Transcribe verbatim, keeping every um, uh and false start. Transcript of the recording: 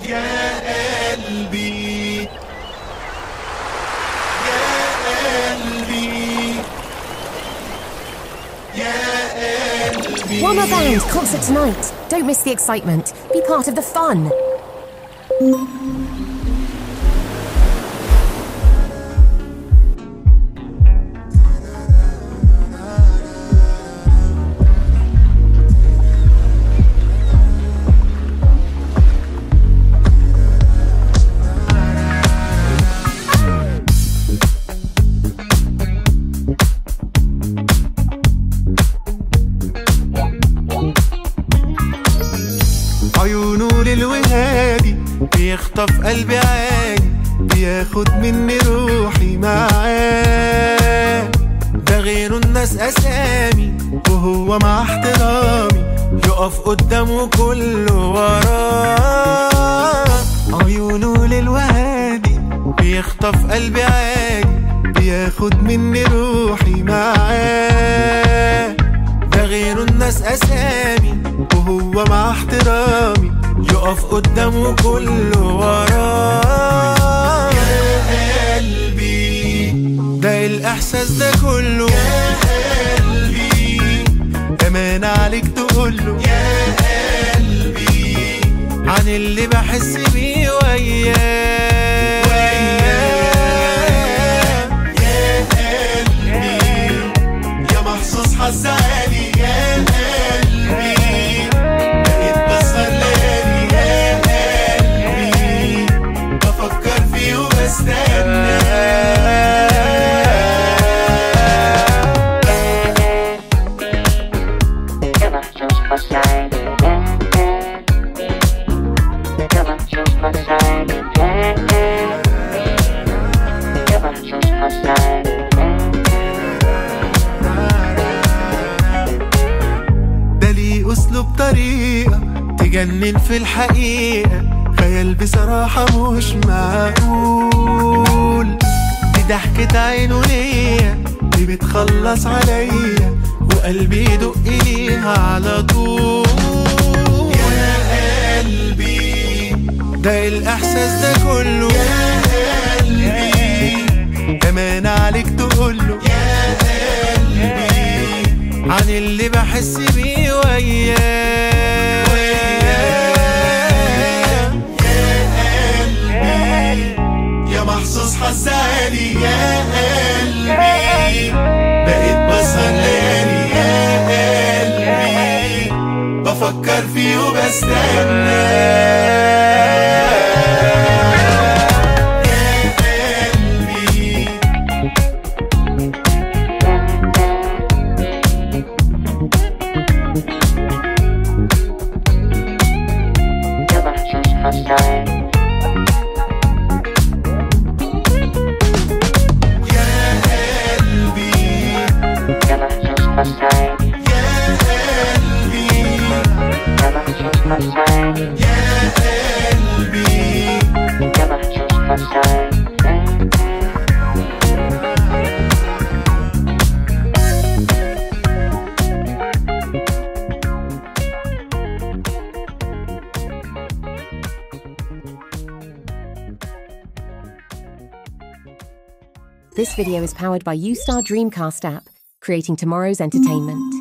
يا قلبي يا قلبي يا قلبي. One More Band concert tonight. Don't miss the excitement. Be part of the fun. عيونه للوهادي بيخطف قلبي عادي، بياخد مني روحي معاه. ده غيره الناس أسامي وهو مع احترامي يقف قدامه كله وراه. عيونه للوهادي بيخطف قلبي عادي، بياخد مني روحي معاه. ده غيره الناس أسامي وهو مع احترامي يقف قدامه كله وراه. يا قلبي ده الإحساس ده كله، يا قلبي أمان عليك تقوله، يا قلبي عن اللي بحس بيه وياه وياه. يا قلبي يا محظوظ حظ عالي، يا قلبي بقيت بسهر ليالي، يا قلبي بفكر فيه وبستنى. ده ليه أسلوب طريقة تجنن في الحقيقة، خيال بصراحة مش معقول. دي ضحكة عينه ليا دي بتخلص عليا وقلبي يدق ليها على طول. يا قلبي ده الإحساس ده كله، يا قلبي أمان عليك تقوله، يا قلبي عن اللي بحس بيه وياه وياه. يا قلبي يا محظوظ حظ عالي، يا قلبي بقيت بسهر ليالي، يا قلبي بفكر فيه وبستنى. This video is powered by U Star Dreamcast app, creating tomorrow's entertainment.